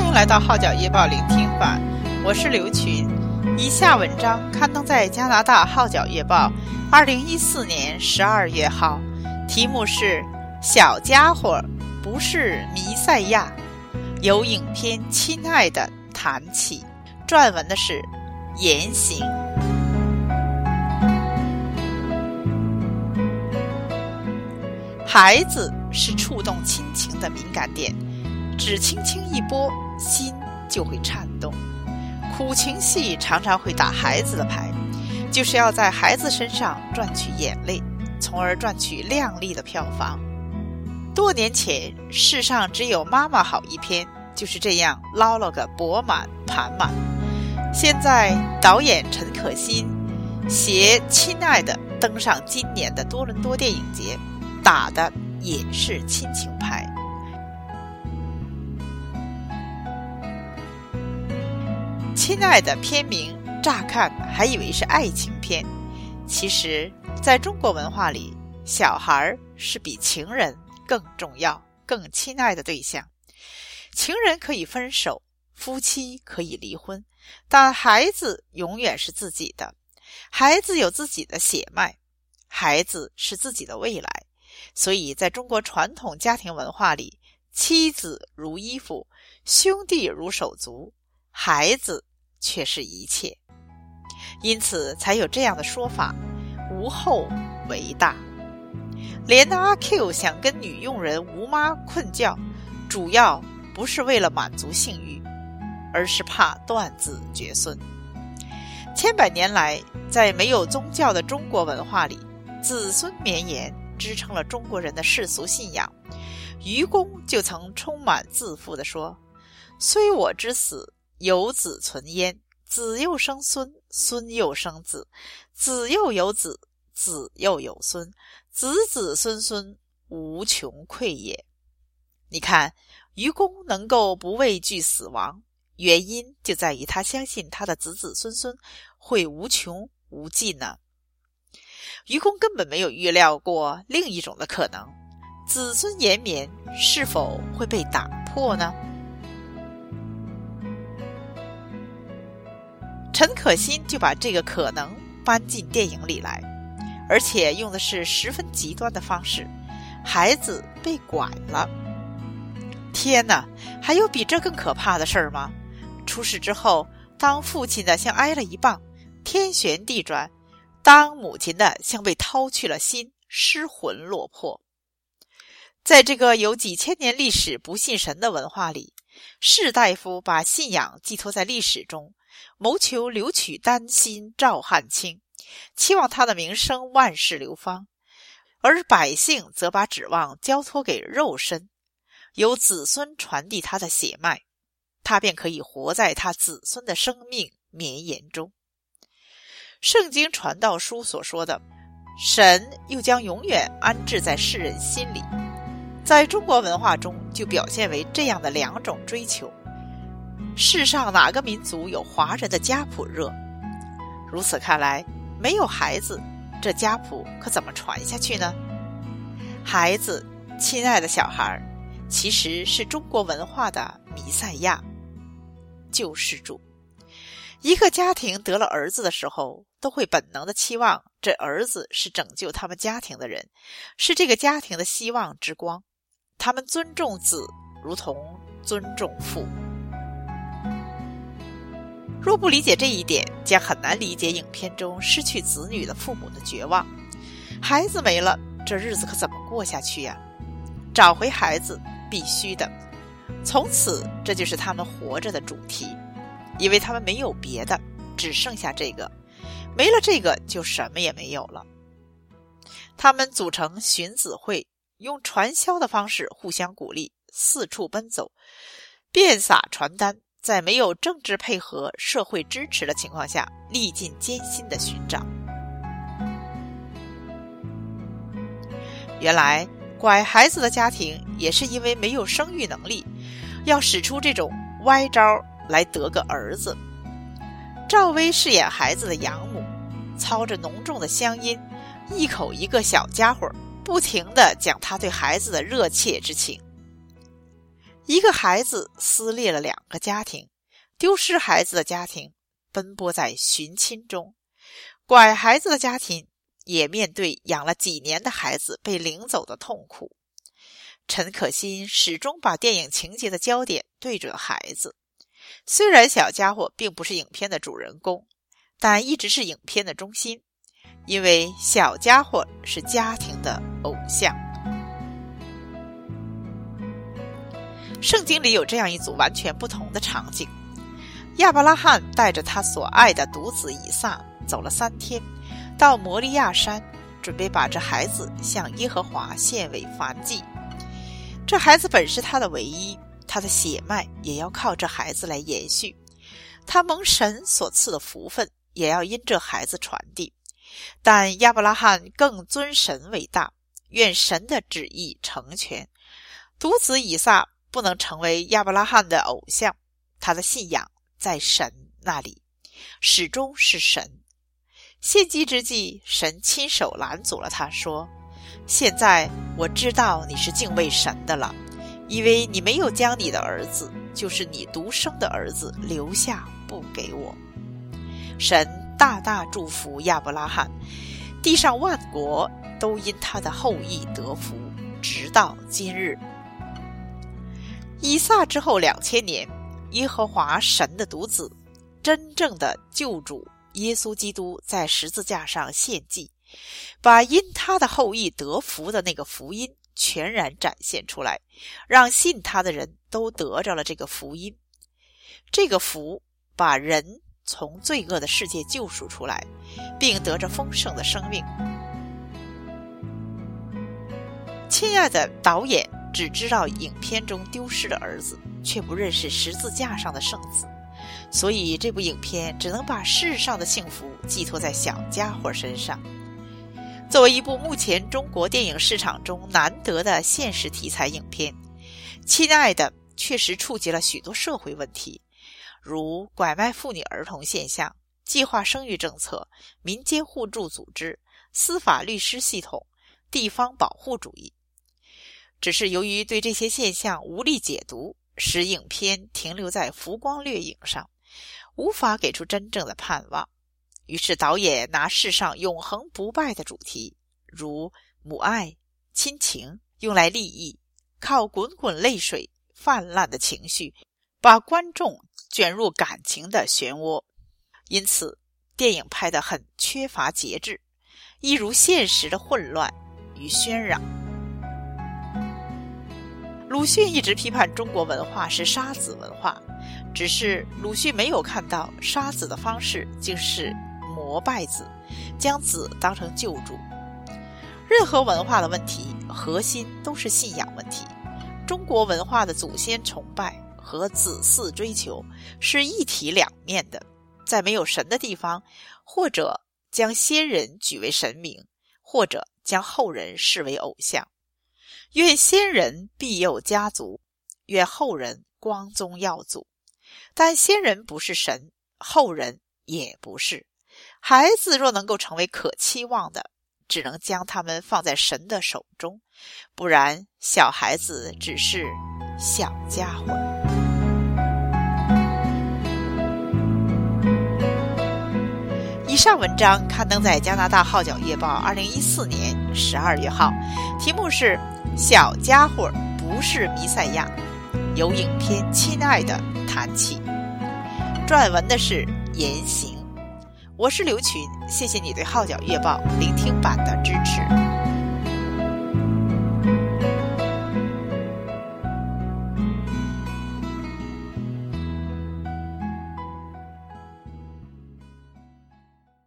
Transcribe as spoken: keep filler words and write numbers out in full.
迎来到《号角夜报》聆听版，我是刘群。以下文章刊登在加拿大《号角夜报》二零一四年十二月号，题目是《小家伙不是弥赛亚》，由影片《亲爱的》谈起。撰文的是言行。孩子是触动亲情的敏感点，只轻轻一拨，心就会颤动。苦情戏常常会打孩子的牌，就是要在孩子身上赚取眼泪，从而赚取亮丽的票房。多年前，世上只有妈妈好一篇，就是这样捞了个钵满盘满。现在导演陈可辛携《亲爱的》登上今年的多伦多电影节，打的也是亲情牌。亲爱的片名乍看还以为是爱情片，其实在中国文化里，小孩是比情人更重要更亲爱的对象。情人可以分手，夫妻可以离婚，但孩子永远是自己的。孩子有自己的血脉，孩子是自己的未来。所以在中国传统家庭文化里，妻子如衣服，兄弟如手足，孩子却是一切。因此才有这样的说法，无后为大。连阿 Q 想跟女佣人吴妈困觉，主要不是为了满足性欲，而是怕断子绝孙。千百年来，在没有宗教的中国文化里，子孙绵延支撑了中国人的世俗信仰。愚公就曾充满自负地说，虽我之死，有子存焉，子又生孙，孙又生子，子又有子，子又有孙，子子孙孙，无穷匮也。你看，愚公能够不畏惧死亡，原因就在于他相信他的子子孙孙会无穷无尽呢。愚公根本没有预料过另一种的可能，子孙延绵是否会被打破呢？陈可辛就把这个可能搬进电影里来，而且用的是十分极端的方式，孩子被拐了。天哪，还有比这更可怕的事儿吗？出事之后，当父亲的像挨了一棒，天旋地转，当母亲的像被掏去了心，失魂落魄。在这个有几千年历史不信神的文化里，士大夫把信仰寄托在历史中，谋求留取丹心照汗青，期望他的名声万世流芳，而百姓则把指望交托给肉身，由子孙传递他的血脉，他便可以活在他子孙的生命绵延中。圣经传道书所说的，神又将永远安置在世人心里，在中国文化中就表现为这样的两种追求。世上哪个民族有华人的家谱热？如此看来，没有孩子，这家谱可怎么传下去呢？孩子，亲爱的小孩，其实是中国文化的弥赛亚，救世主。一个家庭得了儿子的时候，都会本能的期望这儿子是拯救他们家庭的人，是这个家庭的希望之光。他们尊重子，如同尊重父。若不理解这一点，将很难理解影片中失去子女的父母的绝望。孩子没了，这日子可怎么过下去呀？找回孩子，必须的。从此，这就是他们活着的主题，因为他们没有别的，只剩下这个，没了这个就什么也没有了。他们组成寻子会，用传销的方式互相鼓励，四处奔走，遍撒传单，在没有政治配合、社会支持的情况下，历尽艰辛的寻找。原来拐孩子的家庭也是因为没有生育能力，要使出这种歪招来得个儿子。赵薇饰演孩子的养母，操着浓重的乡音，一口一个小家伙，不停地讲她对孩子的热切之情。 一个孩子撕裂了两个家庭，丢失孩子的家庭奔波在寻亲中，拐孩子的家庭也面对养了几年的孩子被领走的痛苦。陈可辛始终把电影情节的焦点对准孩子，虽然小家伙并不是影片的主人公，但一直是影片的中心，因为小家伙是家庭的偶像。圣经里有这样一组完全不同的场景，亚伯拉罕带着他所爱的独子以撒走了三天，到摩利亚山，准备把这孩子向耶和华献为燔祭。这孩子本是他的唯一，他的血脉也要靠这孩子来延续，他蒙神所赐的福分也要因这孩子传递。但亚伯拉罕更尊神为大，愿神的旨意成全。独子以撒不能成为亚伯拉罕的偶像，他的信仰在神那里，始终是神。献祭之际，神亲手拦阻了他，说：现在我知道你是敬畏神的了，因为你没有将你的儿子，就是你独生的儿子留下不给我。神大大祝福亚伯拉罕，地上万国都因他的后裔得福，直到今日。以撒之后两千年，耶和华神的独子，真正的救主耶稣基督在十字架上献祭，把因他的后裔得福的那个福音全然展现出来，让信他的人都得着了这个福音。这个福把人从罪恶的世界救赎出来，并得着丰盛的生命。亲爱的导演只知道影片中丢失的儿子，却不认识十字架上的圣子，所以这部影片只能把世上的幸福寄托在小家伙身上。作为一部目前中国电影市场中难得的现实题材影片，亲爱的确实触及了许多社会问题，如拐卖妇女儿童现象、计划生育政策、民间互助组织、司法律师系统、地方保护主义。只是由于对这些现象无力解读，使影片停留在浮光掠影上，无法给出真正的盼望。于是导演拿世上永恒不败的主题，如母爱、亲情，用来立意，靠滚滚泪水、泛滥的情绪，把观众卷入感情的漩涡。因此电影拍得很缺乏节制，一如现实的混乱与喧嚷。鲁迅一直批判中国文化是杀子文化，只是鲁迅没有看到杀子的方式竟是膜拜子，将子当成救主。任何文化的问题核心都是信仰问题，中国文化的祖先崇拜和子嗣追求是一体两面的，在没有神的地方，或者将先人举为神明，或者将后人视为偶像。愿先人庇佑家族，愿后人光宗耀祖。但先人不是神，后人也不是。孩子若能够成为可期望的，只能将他们放在神的手中，不然小孩子只是小家伙。以上文章刊登在加拿大号角月报二零一四年十二月号，题目是小家伙不是弥赛亚，由影片《亲爱的》谈起。撰文的是言行。我是刘群，谢谢你对号角月报聆听版的支持。